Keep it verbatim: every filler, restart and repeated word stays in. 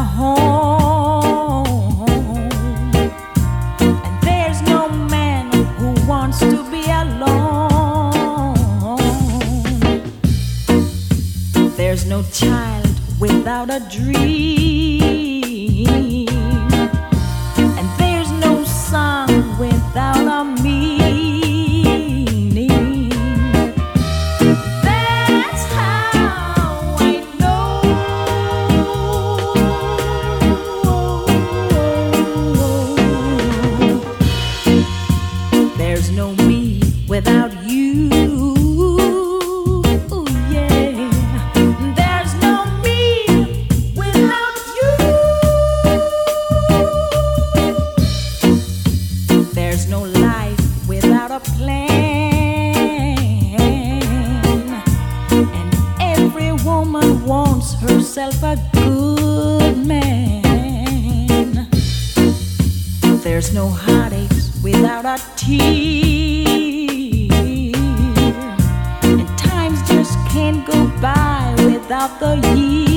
home. And there's no man who wants to be alone. There's no child without a dream. And there's no song without a meaning. That's how I know. There's no me without you. Yeah. There's no me without you. There's no life without a plan. And every woman wants herself a good man. There's no heartaches without a tear. And times just can't go by without the years.